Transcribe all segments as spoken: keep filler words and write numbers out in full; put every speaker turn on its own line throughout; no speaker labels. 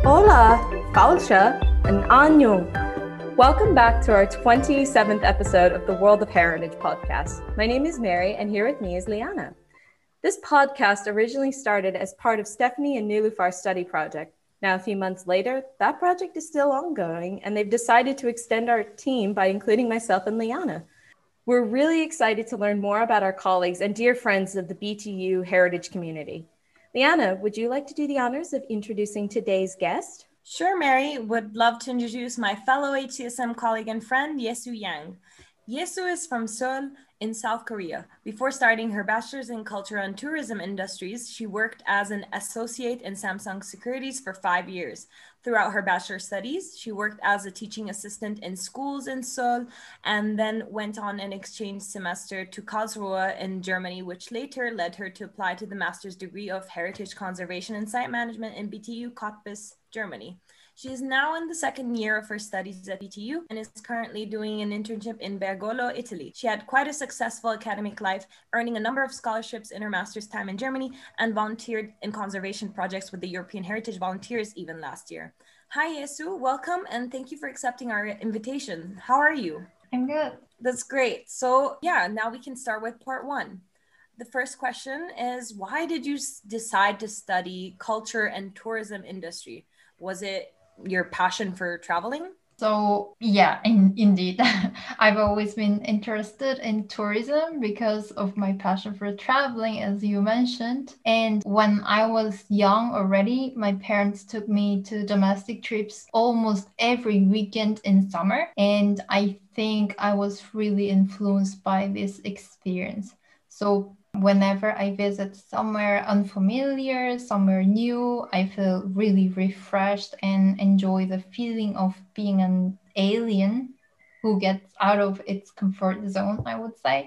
Hola, Falsha, and Anyo. Welcome back to our twenty-seventh episode of the World of Heritage podcast. My name is Mary, and here with me is Liana. This podcast originally started as part of Stephanie and Niloufar's study project. Now, a few months later, that project is still ongoing, and they've decided to extend our team by including myself and Liana. We're really excited to learn more about our colleagues and dear friends of the B T U heritage community. Liana, would you like to do the honors of introducing today's guest?
Sure, Mary. Would love to introduce my fellow H C S M colleague and friend, Yesu Yang. Yesu is from Seoul in South Korea. Before starting her bachelor's in culture and tourism industries, she worked as an associate in Samsung Securities for five years. Throughout her bachelor studies, she worked as a teaching assistant in schools in Seoul and then went on an exchange semester to Karlsruhe in Germany, which later led her to apply to the master's degree of heritage conservation and site management in B T U Cottbus, Germany. She is now in the second year of her studies at B T U and is currently doing an internship in Bergolo, Italy. She had quite a successful academic life, earning a number of scholarships in her master's time in Germany and volunteered in conservation projects with the European Heritage Volunteers even last year. Hi, Yesu. Welcome and thank you for accepting our invitation. How are you?
I'm good.
That's great. So yeah, now we can start with part one. The first question is, why did you decide to study culture and tourism industry? Was it your passion for traveling?
So yeah, in, indeed, I've always been interested in tourism because of my passion for traveling, as you mentioned. And when I was young already, my parents took me to domestic trips almost every weekend in summer. And I think I was really influenced by this experience. So whenever I visit somewhere unfamiliar, somewhere new, I feel really refreshed and enjoy the feeling of being an alien who gets out of its comfort zone, I would say.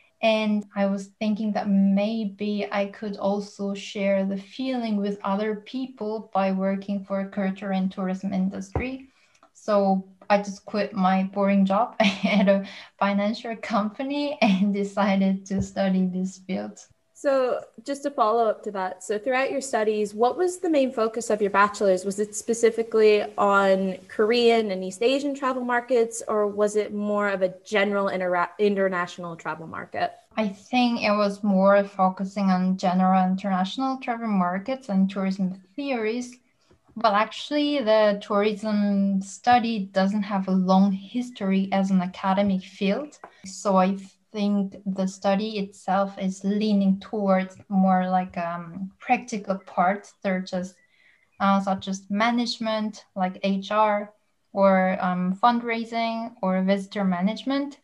And I was thinking that maybe I could also share the feeling with other people by working for a culture and tourism industry. So I just quit my boring job at a financial company and decided to study this field.
So just to follow up to that, so throughout your studies, what was the main focus of your bachelor's? Was it specifically on Korean and East Asian travel markets, or was it more of a general inter- international travel market?
I think it was more focusing on general international travel markets and tourism theories. But actually, the tourism study doesn't have a long history as an academic field. So I think the study itself is leaning towards more like um, practical parts, such as, uh, such as management, like H R, or um, fundraising, or visitor management.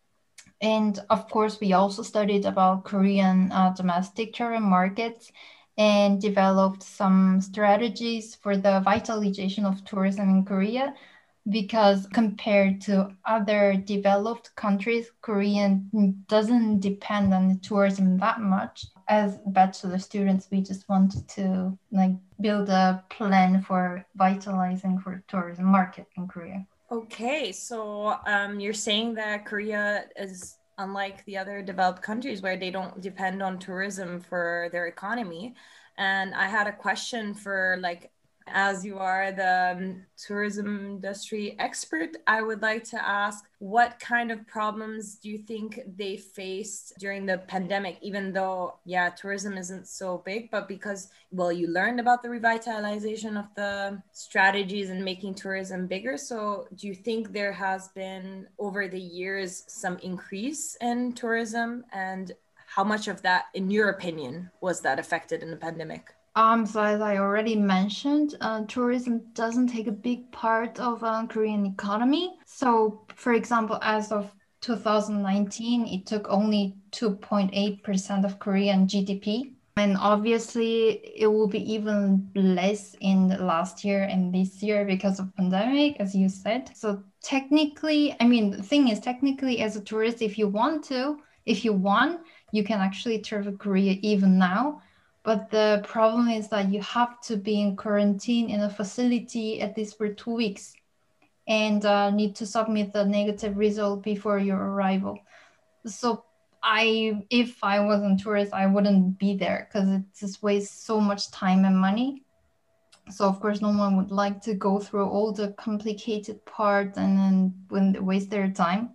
And of course, we also studied about Korean uh, domestic travel markets and developed some strategies for the vitalization of tourism in Korea, because compared to other developed countries, Korea doesn't depend on tourism that much. As bachelor students, we just wanted to like build a plan for vitalizing for tourism market in Korea.
Okay, so um, you're saying that Korea is unlike the other developed countries where they don't depend on tourism for their economy. And I had a question for, like, as you are the um, tourism industry expert, I would like to ask, what kind of problems do you think they faced during the pandemic, even though, yeah, tourism isn't so big, but because, well, you learned about the revitalization of the strategies and making tourism bigger. So do you think there has been, over the years, some increase in tourism? And how much of that, in your opinion, was that affected in the pandemic?
Um, so as I already mentioned, uh, tourism doesn't take a big part of uh, Korean economy. So, for example, as of two thousand nineteen, it took only two point eight percent of Korean G D P. And obviously, it will be even less in the last year and this year because of pandemic, as you said. So technically, I mean, the thing is, technically, as a tourist, if you want to, if you want, you can actually travel Korea even now. But the problem is that you have to be in quarantine in a facility at least for two weeks and uh, need to submit the negative result before your arrival. So I, if I wasn't tourist, I wouldn't be there because it just wastes so much time and money. So of course, no one would like to go through all the complicated part and then when they waste their time.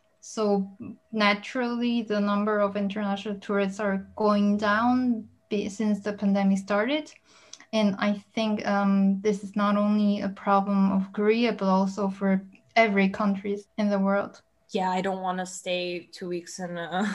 So naturally, the number of international tourists are going down since the pandemic started. And I think um, this is not only a problem of Korea, but also for every country in the world.
Yeah, I don't want to stay two weeks in a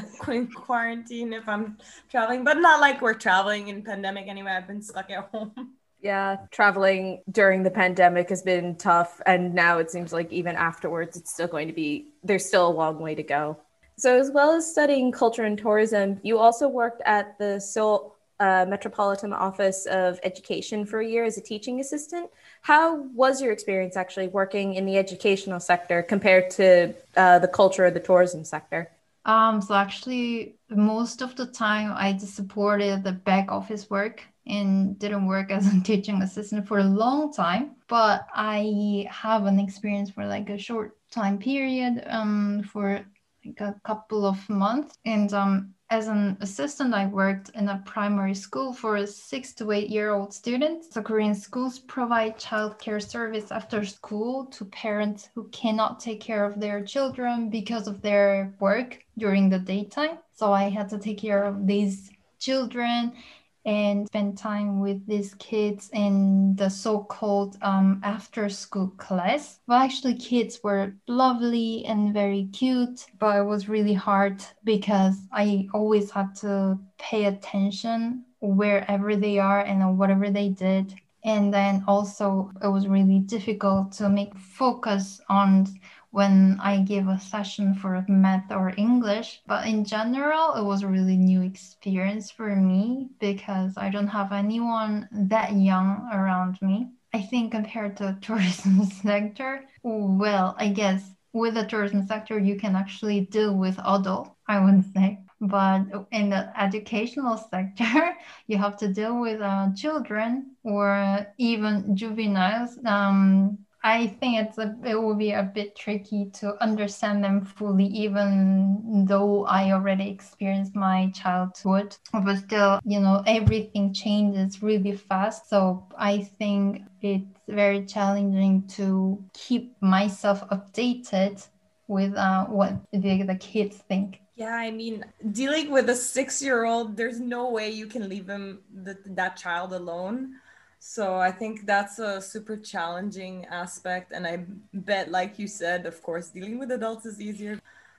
quarantine if I'm traveling, but not like we're traveling in pandemic anyway. I've been stuck at home.
Yeah, traveling during the pandemic has been tough. And now it seems like even afterwards, it's still going to be, there's still a long way to go. So as well as studying culture and tourism, you also worked at the Seoul uh, Metropolitan Office of Education for a year as a teaching assistant. How was your experience actually working in the educational sector compared to uh, the culture or the tourism sector?
Um, so actually, most of the time I just supported the back office work and didn't work as a teaching assistant for a long time. But I have an experience for like a short time period um, for like a couple of months. And um, as an assistant, I worked in a primary school for a six to eight year old student. So Korean schools provide childcare service after school to parents who cannot take care of their children because of their work during the daytime. So I had to take care of these children and spend time with these kids in the so-called um, after-school class. Well, actually, kids were lovely and very cute, but it was really hard because I always had to pay attention wherever they are and whatever they did. And then also, it was really difficult to make focus on when I gave a session for math or English. But in general, it was a really new experience for me because I don't have anyone that young around me. I think compared to the tourism sector, well, I guess with the tourism sector, you can actually deal with adults, I would say. But in the educational sector, you have to deal with uh, children or even juveniles. Um, I think it's a, it will be a bit tricky to understand them fully, even though I already experienced my childhood. But still, you know, everything changes really fast. So I think it's very challenging to keep myself updated with uh, what the, the kids think.
Yeah, I mean, dealing with a six-year-old, there's no way you can leave him, th- that child alone. So I think that's a super challenging aspect. And I bet, like you said, of course, dealing with adults is easier.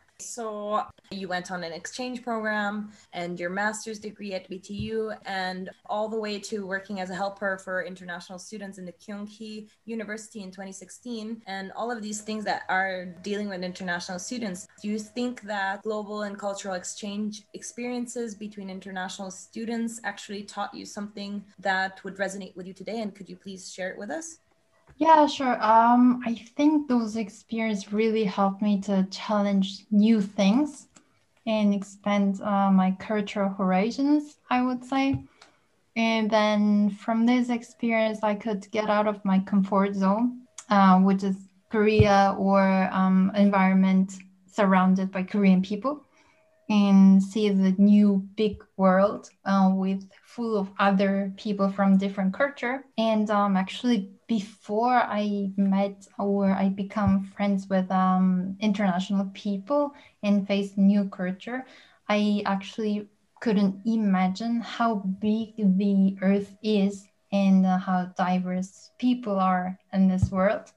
So you went on an exchange program and your master's degree at B T U and all the way to working as a helper for international students in the Kyunghee University in twenty sixteen. And all of these things that are dealing with international students. Do you think that global and cultural exchange experiences between international students actually taught you something that would resonate with you today? And could you please share it with us?
Yeah, sure. Um, I think those experiences really helped me to challenge new things and expand uh, my cultural horizons, I would say. And then from this experience, I could get out of my comfort zone, uh, which is Korea or um, environment surrounded by Korean people, and see the new big world uh, with full of other people from different culture. And um, actually, before I met or I become friends with um, international people and face new culture, I actually couldn't imagine how big the earth is and uh, how diverse people are in this world.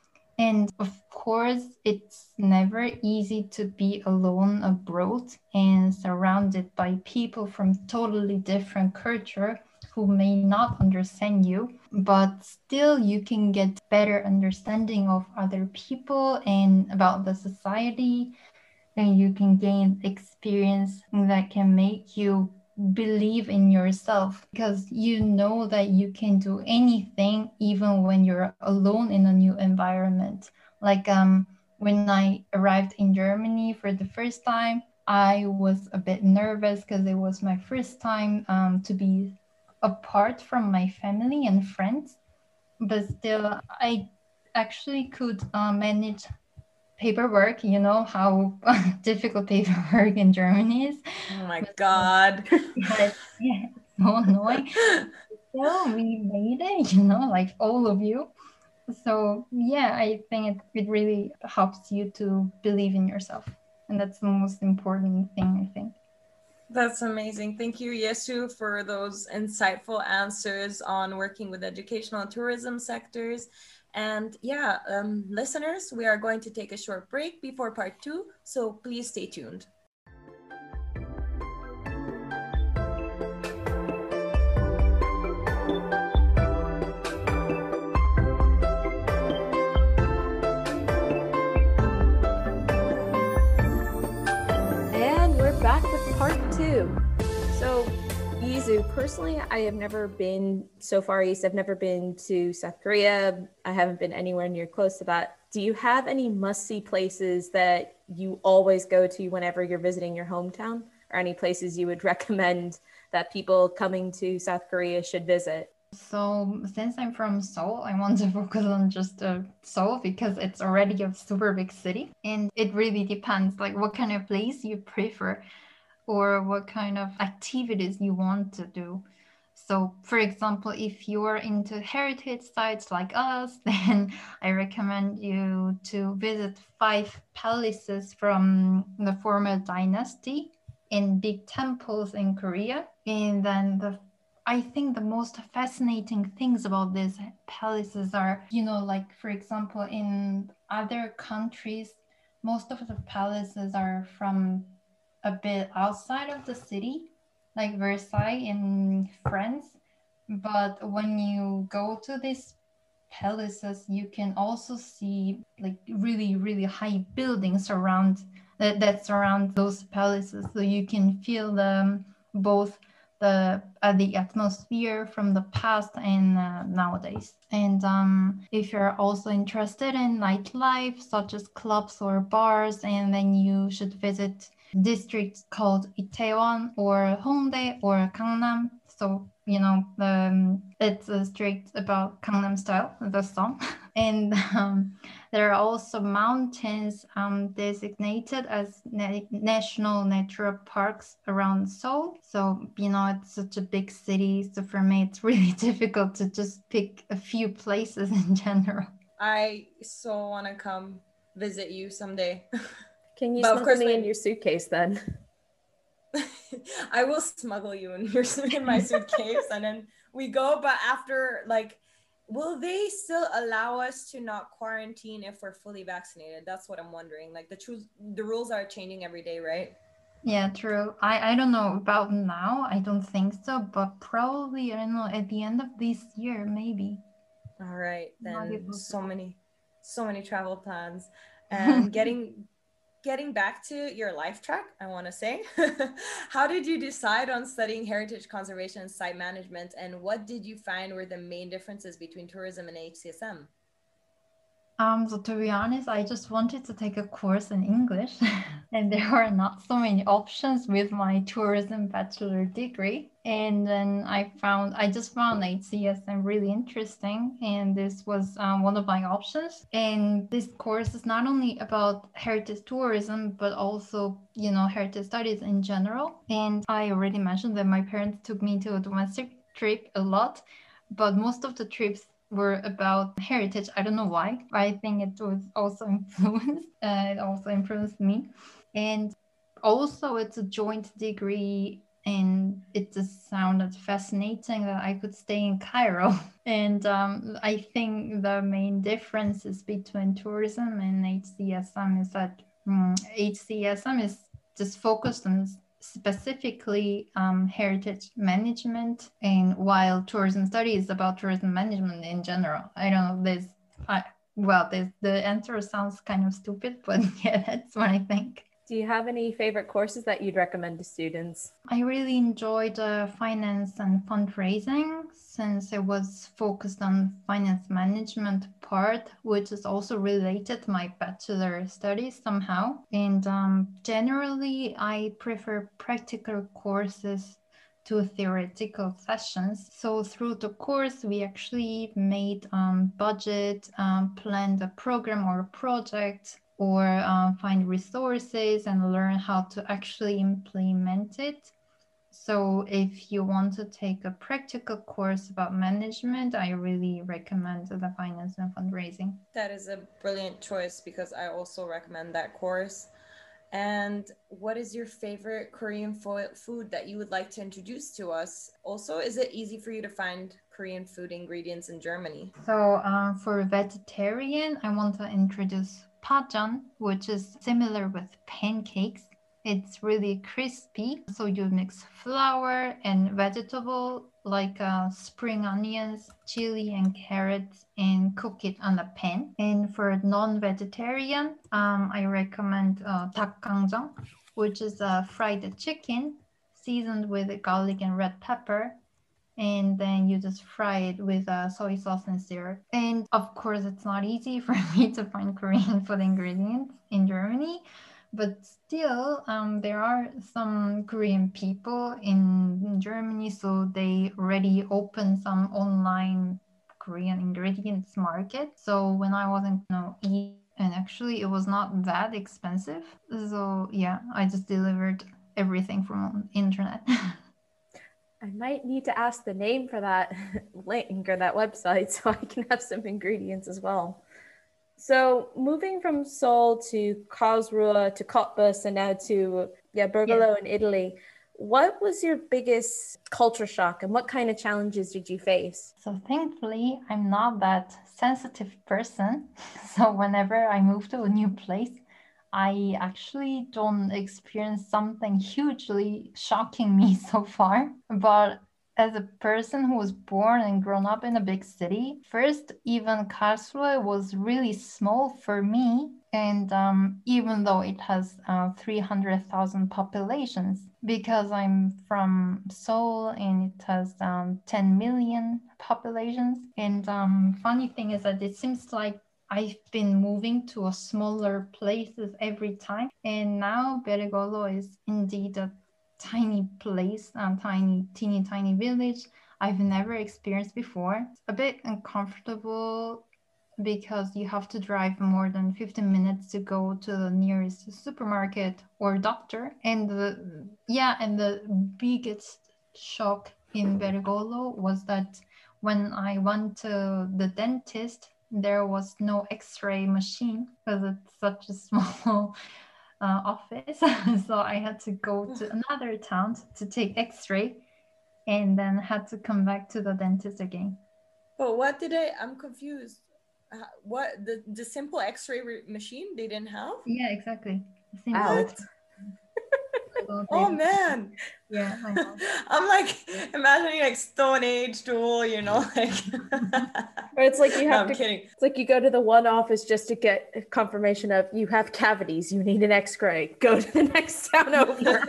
And of course, it's never easy to be alone abroad and surrounded by people from totally different culture who may not understand you, but still you can get better understanding of other people and about the society, and you can gain experience that can make you believe in yourself because you know that you can do anything even when you're alone in a new environment. Like um when I arrived in Germany for the first time, I was a bit nervous because it was my first time um, to be apart from my family and friends, but still I actually could uh, manage paperwork. You know how difficult paperwork in Germany is.
Oh my God.
Yeah, it's, yeah, it's so annoying. Well, we made it, you know, like all of you. So yeah, I think it, it really helps you to believe in yourself. And that's the most important thing, I think.
That's amazing. Thank you, Yesu, for those insightful answers on working with educational and tourism sectors. And yeah, um, listeners, we are going to take a short break before part two, so please stay tuned.
And we're back with part two. So, Yizu, personally, I have never been so far east. I've never been to South Korea. I haven't been anywhere near close to that. Do you have any must-see places that you always go to whenever you're visiting your hometown, or any places you would recommend that people coming to South Korea should visit?
So since I'm from Seoul, I want to focus on just uh, Seoul because it's already a super big city, and it really depends like what kind of place you prefer or what kind of activities you want to do. So for example, if you're into heritage sites like us, then I recommend you to visit five palaces from the former dynasty in big temples in Korea. And then the I think the most fascinating things about these palaces are, you know, like for example, in other countries, most of the palaces are from a bit outside of the city, like Versailles in France. But when you go to these palaces, you can also see like really, really high buildings around that, that surround those palaces. So you can feel them both the uh, the atmosphere from the past and uh, nowadays. And um, if you're also interested in nightlife, such as clubs or bars, and then you should visit districts called Itaewon or Hongdae or Gangnam. So you know, um, it's uh, strict about Gangnam Style, the song. And um, there are also mountains um, designated as na- national natural parks around Seoul. So, you know, it's such a big city. So for me, it's really difficult to just pick a few places in general.
I so want to come visit you someday.
Can you
But of
smuggle
course,
me
my-
in your suitcase then?
I will smuggle you in your in my suitcase, and then we go. But after, like, will they still allow us to not quarantine if we're fully vaccinated? That's what I'm wondering. Like the truth, the rules are changing every day, right?
Yeah, true. I, I don't know about now. I don't think so, but probably, I don't know, at the end of this year, maybe.
All right,
Might be
then so
possible.
many, so many travel plans, and getting getting back to your life track, I want to say, how did you decide on studying heritage conservation and site management, and what did you find were the main differences between tourism and H C S M?
Um, so to be honest, I just wanted to take a course in English, and there are not so many options with my tourism bachelor degree. And then I found, I just found H C S M really interesting, and this was um, one of my options. And this course is not only about heritage tourism, but also, you know, heritage studies in general. And I already mentioned that my parents took me to a domestic trip a lot, but most of the trips were about heritage. I don't know why. I think it was also influenced. Uh, it also influenced me, and also it's a joint degree. And it just sounded fascinating that I could stay in Cairo. And um, I think the main differences between tourism and H C S M is that um, H C S M is just focused on specifically um, heritage management, and while tourism study is about tourism management in general. I don't know this. I, well, this, the answer sounds kind of stupid, but yeah, that's what I think.
Do you have any favorite courses that you'd recommend to students?
I really enjoyed uh, finance and fundraising since it was focused on finance management part, which is also related to my bachelor studies somehow. And um, generally, I prefer practical courses to theoretical sessions. So through the course, we actually made um, budget, um, planned a program or a project, or um, find resources and learn how to actually implement it. So if you want to take a practical course about management, I really recommend the finance and fundraising.
That is a brilliant choice because I also recommend that course. And what is your favorite Korean fo- food that you would like to introduce to us? Also, is it easy for you to find Korean food ingredients in Germany?
So uh, for vegetarian, I want to introduce pajan, which is similar with pancakes. It's really crispy. So you mix flour and vegetable like uh, spring onions, chili, and carrots, and cook it on a pan. And for non-vegetarian, um, I recommend uh, 닭강정, which is a fried chicken seasoned with garlic and red pepper. And then you just fry it with uh, soy sauce and syrup. And of course, it's not easy for me to find Korean food ingredients in Germany, but still, um, there are some Korean people in Germany, so they already opened some online Korean ingredients market. So when I wasn't, you know, eat, and actually it was not that expensive. So yeah, I just delivered everything from internet.
I might need to ask the name for that link or that website so I can have some ingredients as well. So moving from Seoul to Karlsruhe to Cottbus and now to yeah Bergamo in Italy, what was your biggest culture shock and what kind of challenges did you face?
So thankfully, I'm not that sensitive person. So whenever I move to a new place, I actually don't experience something hugely shocking me so far. But as a person who was born and grown up in a big city, first, even Karlsruhe was really small for me. And um, even though it has uh, three hundred thousand populations, because I'm from Seoul and it has um, ten million populations. And um, funny thing is that it seems like I've been moving to a smaller places every time. And now Bergolo is indeed a tiny place, a tiny, teeny, tiny village I've never experienced before. It's a bit uncomfortable because you have to drive more than fifteen minutes to go to the nearest supermarket or doctor. And the, yeah, and the biggest shock in Bergolo was that when I went to the dentist, there was no x-ray machine because it's such a small uh, office. So I had to go to another town to take x-ray and then had to come back to the dentist again.
But what did I, I'm confused. Uh, what, the, the simple x-ray re- machine they didn't have?
Yeah, exactly.
What?
So
Oh
they-
man.
Yeah, I know.
I'm like imagining like Stone Age tool, you know, like
Or it's like you
No,
have
I'm
to
kidding.
it's like you go to the one office just to get confirmation of you have cavities, you need an x-ray. Go to the next town over.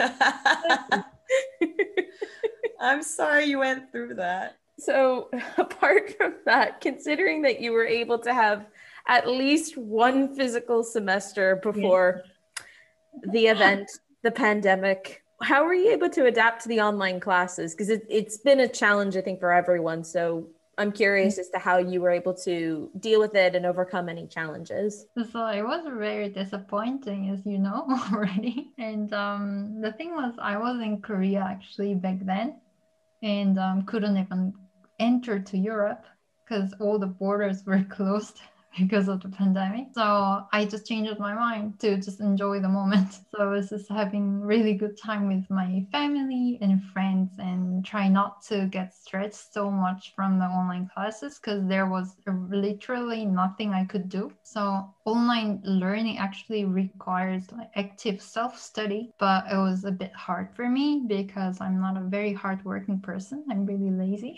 I'm sorry you went through that.
So apart from that, considering that you were able to have at least one physical semester before the event, the pandemic, how were you able to adapt to the online classes? Because it, it's been a challenge, I think, for everyone. So I'm curious as to how you were able to deal with it and overcome any challenges.
So it was very disappointing, as you know already. And um, the thing was, I was in Korea actually back then, and um, couldn't even enter to Europe because all the borders were closed because of the pandemic. So I just changed my mind to just enjoy the moment. So I was just having really good time with my family and friends and try not to get stressed so much from the online classes because there was literally nothing I could do. So online learning actually requires like active self-study, but it was a bit hard for me because I'm not a very hardworking person. I'm really lazy.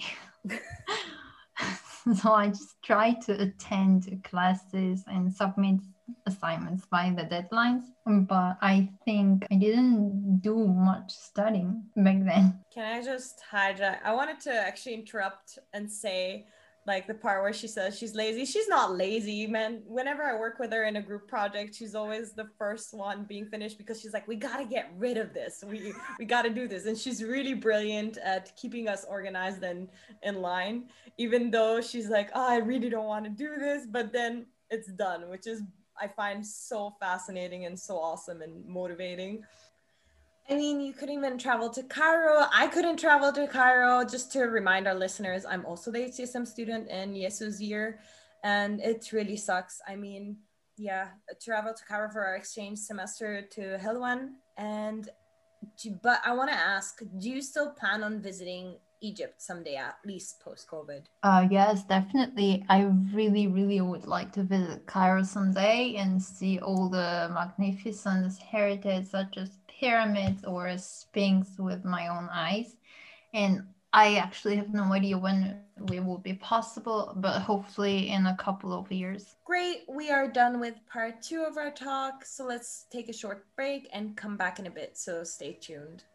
So I just try to attend classes and submit assignments by the deadlines, but I think I didn't do much studying back then.
Can I just hijack? I wanted to actually interrupt and say, like the part where she says she's lazy. She's not lazy, man. Whenever I work with her in a group project, she's always the first one being finished because she's like, we gotta get rid of this. We we gotta do this. And she's really brilliant at keeping us organized and in line, even though she's like, oh, I really don't want to do this, but then it's done, which is I find so fascinating and so awesome and motivating. I mean, you couldn't even travel to Cairo. I couldn't travel to Cairo. Just to remind our listeners, I'm also the H C S M student in Yesu's year, and it really sucks. I mean, yeah, travel to Cairo for our exchange semester to Helwan. And do- but I want to ask, do you still plan on visiting Egypt someday, at least post COVID?
Uh, yes, definitely. I really, really would like to visit Cairo someday and see all the magnificent heritage, such as pyramids or a sphinx, with my own eyes. And I actually have no idea when it will be possible, but hopefully in a couple of years.
Great, we are done with part two of our talk. So let's take a short break and come back in a bit. So stay tuned.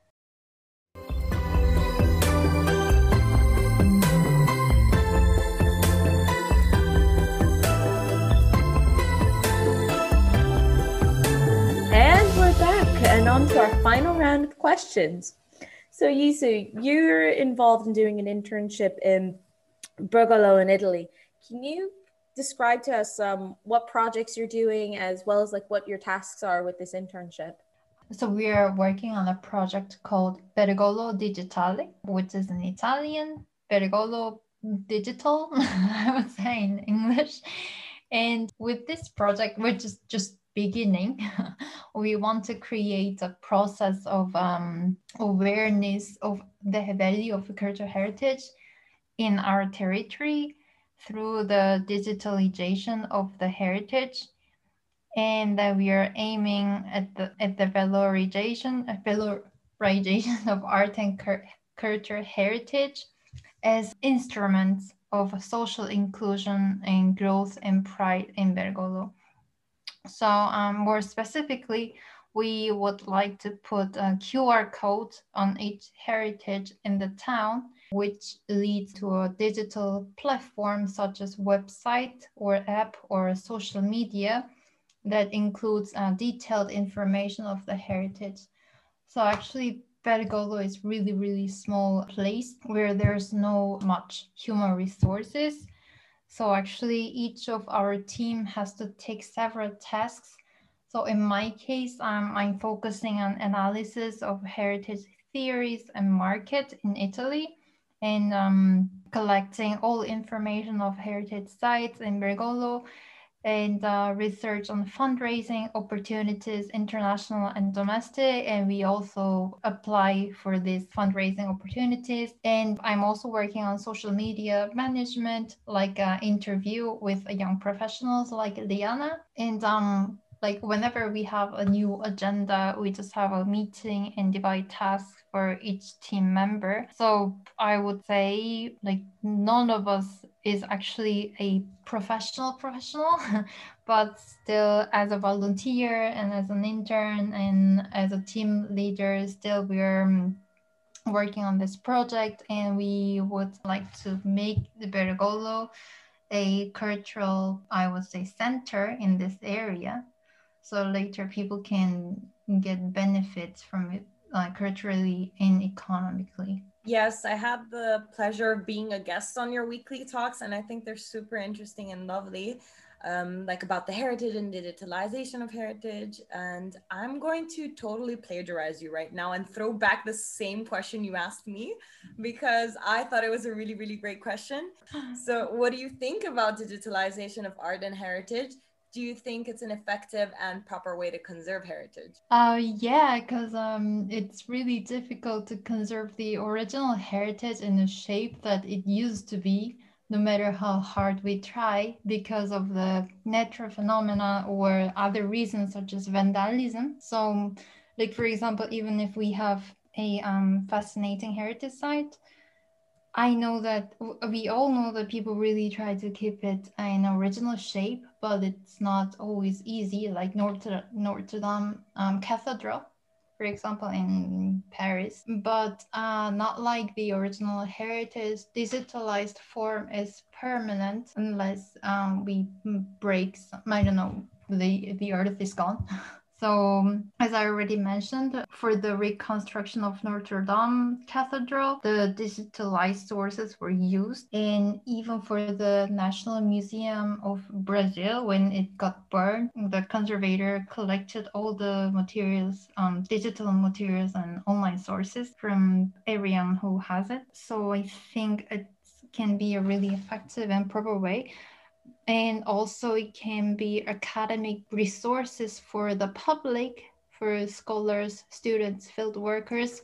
And we're back and on to our final round of questions. So Yisu, you're involved in doing an internship in Bergolo in Italy. Can you describe to us um, what projects you're doing as well as like what your tasks are with this internship?
So we are working on a project called Pergolo Digitale, which is in Italian, Pergolo Digital, I would say in English. And with this project, we're just, just beginning. We want to create a process of um, awareness of the value of cultural heritage in our territory through the digitalization of the heritage, and that we are aiming at the at the valorization valorization of art and cultural heritage as instruments of social inclusion and growth and pride in Bergolo. So um, more specifically, we would like to put a Q R code on each heritage in the town, which leads to a digital platform such as website or app or social media that includes uh, detailed information of the heritage. So actually, Pergolo is really, really small place where there's no much human resources. So actually, each of our team has to take several tasks. So in my case, um, I'm focusing on analysis of heritage theories and market in Italy, and um, collecting all information of heritage sites in Bergolo, and uh, research on fundraising opportunities, international and domestic. And we also apply for these fundraising opportunities. And I'm also working on social media management, like an interview with young professionals like Liana. And um, like whenever we have a new agenda, we just have a meeting and divide tasks for each team member. So I would say like none of us is actually a professional professional, but still as a volunteer and as an intern and as a team leader, still we're um, working on this project, and we would like to make the Bergolo a cultural, I would say, center in this area. So later people can get benefits from it, uh, culturally and economically.
Yes, I had the pleasure of being a guest on your weekly talks, and I think they're super interesting and lovely, um, like about the heritage and digitalization of heritage. And I'm going to totally plagiarize you right now and throw back the same question you asked me, because I thought it was a really, really great question. So, what do you think about digitalization of art and heritage? Do you think it's an effective and proper way to conserve heritage?
Uh, yeah, because um, it's really difficult to conserve the original heritage in the shape that it used to be, no matter how hard we try, because of the natural phenomena or other reasons such as vandalism. So, like for example, even if we have a um, fascinating heritage site, I know that we all know that people really try to keep it in original shape, but it's not always easy. Like Notre, Notre Dame um, Cathedral, for example, in Paris, but uh, not like the original heritage. Digitalized form is permanent unless um, we break. Some, I don't know. The the earth is gone. So, as I already mentioned, for the reconstruction of Notre Dame Cathedral, the digitalized sources were used. And even for the National Museum of Brazil, when it got burned, the conservator collected all the materials, um, digital materials and online sources from everyone who has it. So I think it can be a really effective and proper way. And also it can be academic resources for the public, for scholars, students, field workers.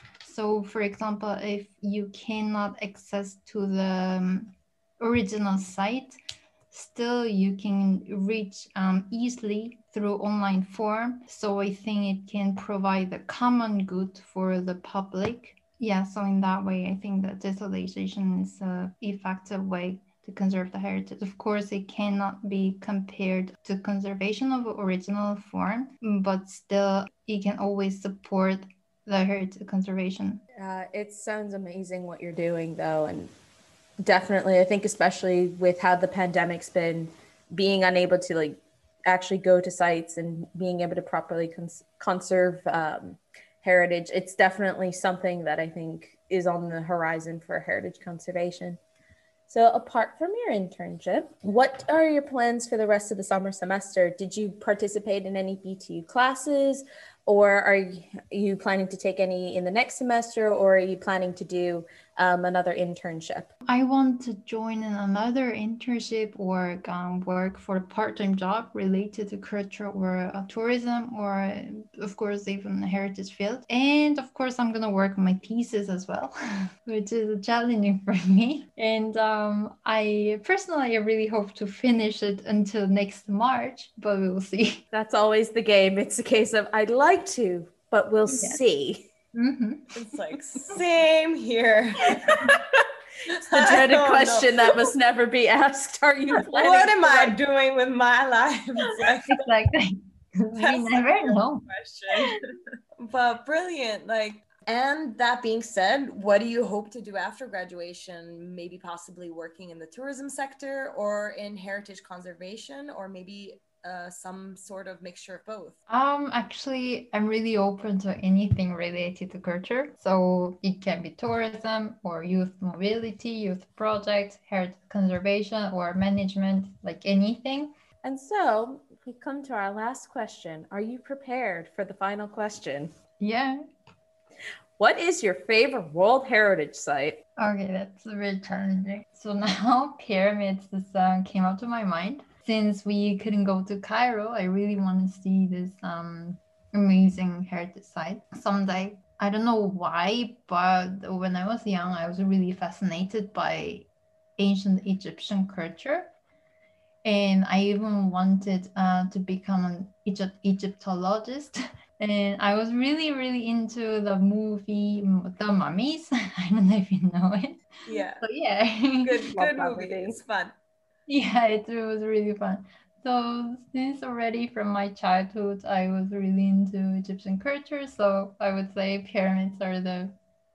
So for example, if you cannot access to the um, original site, still you can reach um, easily through online form. So I think it can provide the common good for the public. Yeah, so in that way, I think that digitalization is an effective way to conserve the heritage. Of course, it cannot be compared to conservation of original form, but still it can always support the heritage conservation.
Uh, it sounds amazing what you're doing, though, and definitely, I think especially with how the pandemic's been, being unable to like actually go to sites and being able to properly cons- conserve um, heritage, it's definitely something that I think is on the horizon for heritage conservation. So apart from your internship, what are your plans for the rest of the summer semester? Did you participate in any B T U classes, or are you planning to take any in the next semester, or are you planning to do um, another internship?
I want to join in another internship or um, work for a part-time job related to culture or uh, tourism, or of course even the heritage field. And of course I'm gonna work on my thesis as well, which is challenging for me. And um, I personally I really hope to finish it until next March, but we will see.
That's always the game. It's a case of I'd like to, but we'll
Yes.
see.
Mm-hmm.
It's like, same here.
It's the dreaded question know. that must never be asked. Are you planning?
What am I doing with my life? It's like,
exactly. We never know.
Question. But brilliant. Like, and that being said, what do you hope to do after graduation? Maybe possibly working in the tourism sector or in heritage conservation, or maybe Uh, some sort of mixture of both?
Um, actually, I'm really open to anything related to culture. So it can be tourism or youth mobility, youth projects, heritage conservation or management, like anything.
And so we come to our last question. Are you prepared for the final question?
Yeah.
What is your favorite World Heritage Site?
Okay, that's very challenging. So now pyramids this, uh, came up to my mind. Since we couldn't go to Cairo, I really want to see this um, amazing heritage site someday. I don't know why, but when I was young, I was really fascinated by ancient Egyptian culture. And I even wanted uh, to become an Egypt- Egyptologist. And I was really, really into the movie The Mummies. I don't know if you know it.
Yeah.
So yeah.
Good, good movie. It's fun.
Yeah, it was really fun. So since already from my childhood, I was really into Egyptian culture. So I would say pyramids are the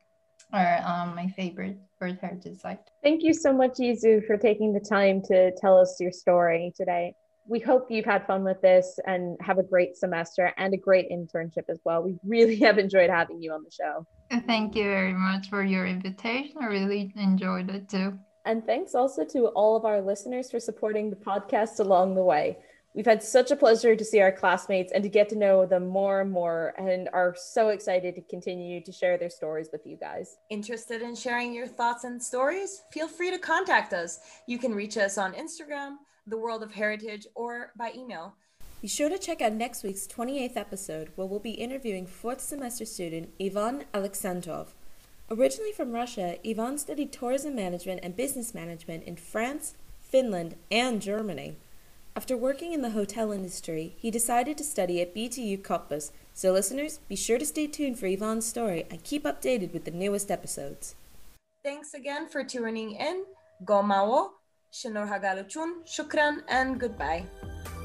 are um, my favorite World Heritage Site.
Thank you so much, Yizu, for taking the time to tell us your story today. We hope you've had fun with this and have a great semester and a great internship as well. We really have enjoyed having you on the show.
Thank you very much for your invitation. I really enjoyed it too.
And thanks also to all of our listeners for supporting the podcast along the way. We've had such a pleasure to see our classmates and to get to know them more and more, and are so excited to continue to share their stories with you guys.
Interested in sharing your thoughts and stories? Feel free to contact us. You can reach us on Instagram, The World of Heritage, or by email.
Be sure to check out next week's twenty-eighth episode, where we'll be interviewing fourth semester student Ivan Alexandrov. Originally from Russia, Ivan studied tourism management and business management in France, Finland, and Germany. After working in the hotel industry, he decided to study at B T U Cottbus. So listeners, be sure to stay tuned for Ivan's story and keep updated with the newest episodes.
Thanks again for tuning in. Gomawo, Shinor Hagaluchun, Shukran, and goodbye.